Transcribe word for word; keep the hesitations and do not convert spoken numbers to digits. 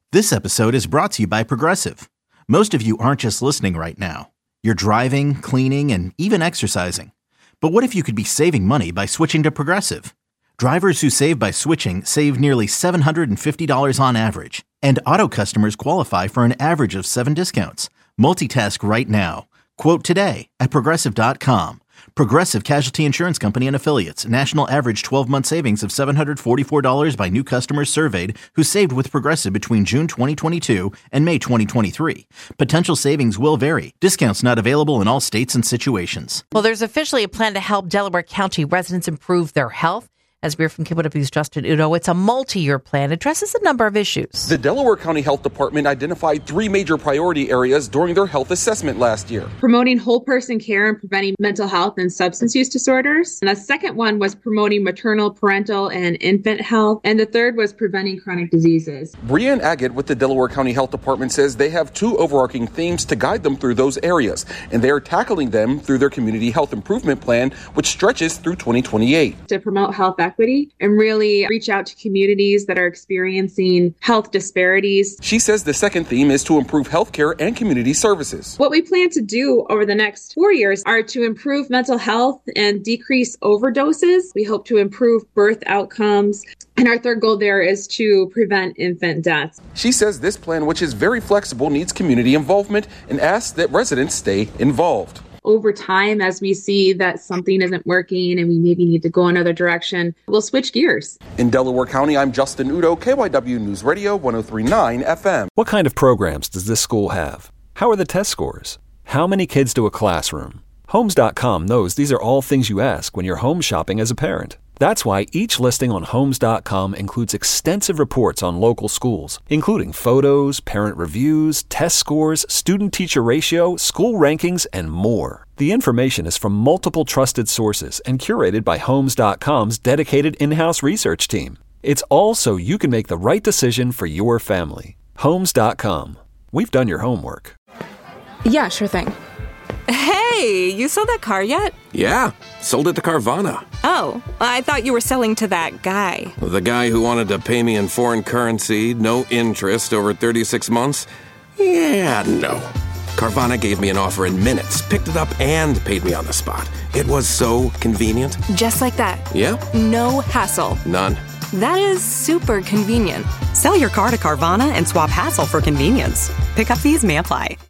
This episode is brought to you by Progressive. Most of you aren't just listening right now. You're driving, cleaning, and even exercising. But what if you could be saving money by switching to Progressive? Drivers who save by switching save nearly seven hundred fifty dollars on average. And auto customers qualify for an average of seven discounts. Multitask right now. Quote today at Progressive dot com. Progressive Casualty Insurance Company and Affiliates. National average twelve-month savings of seven hundred forty-four dollars by new customers surveyed who saved with Progressive between June twenty twenty-two and May twenty twenty-three. Potential savings will vary. Discounts not available in all states and situations. Well, there's officially a plan to help Delaware County residents improve their health. As we hear from K B O W's Justin Udo, it's a multi-year plan. It addresses a number of issues. The Delaware County Health Department identified three major priority areas during their health assessment last year. Promoting whole person care and preventing mental health and substance use disorders. And the second one was promoting maternal, parental, and infant health. And the third was preventing chronic diseases. Brianne Agate with the Delaware County Health Department says they have two overarching themes to guide them through those areas. And they are tackling them through their Community Health Improvement Plan, which stretches through twenty twenty-eight. To promote health equity and really reach out to communities that are experiencing health disparities. She says the second theme is to improve healthcare and community services. What we plan to do over the next four years are to improve mental health and decrease overdoses. We hope to improve birth outcomes. And our third goal there is to prevent infant deaths. She says this plan, which is very flexible, needs community involvement and asks that residents stay involved. Over time, as we see that something isn't working and we maybe need to go another direction, we'll switch gears. In Delaware County, I'm Justin Udo, K Y W News Radio, one oh three point nine F M. What kind of programs does this school have? How are the test scores? How many kids do a classroom? Homes dot com knows these are all things you ask when you're home shopping as a parent. That's why each listing on Homes dot com includes extensive reports on local schools, including photos, parent reviews, test scores, student-teacher ratio, school rankings, and more. The information is from multiple trusted sources and curated by Homes dot com's dedicated in-house research team. It's all so you can make the right decision for your family. Homes dot com. We've done your homework. Yeah, sure thing. Hey, you sold that car yet? Yeah, sold it to Carvana. Oh, I thought you were selling to that guy. The guy who wanted to pay me in foreign currency, no interest, over thirty-six months? Yeah, no. Carvana gave me an offer in minutes, picked it up, and paid me on the spot. It was so convenient. Just like that. Yeah. No hassle. None. That is super convenient. Sell your car to Carvana and swap hassle for convenience. Pickup fees may apply.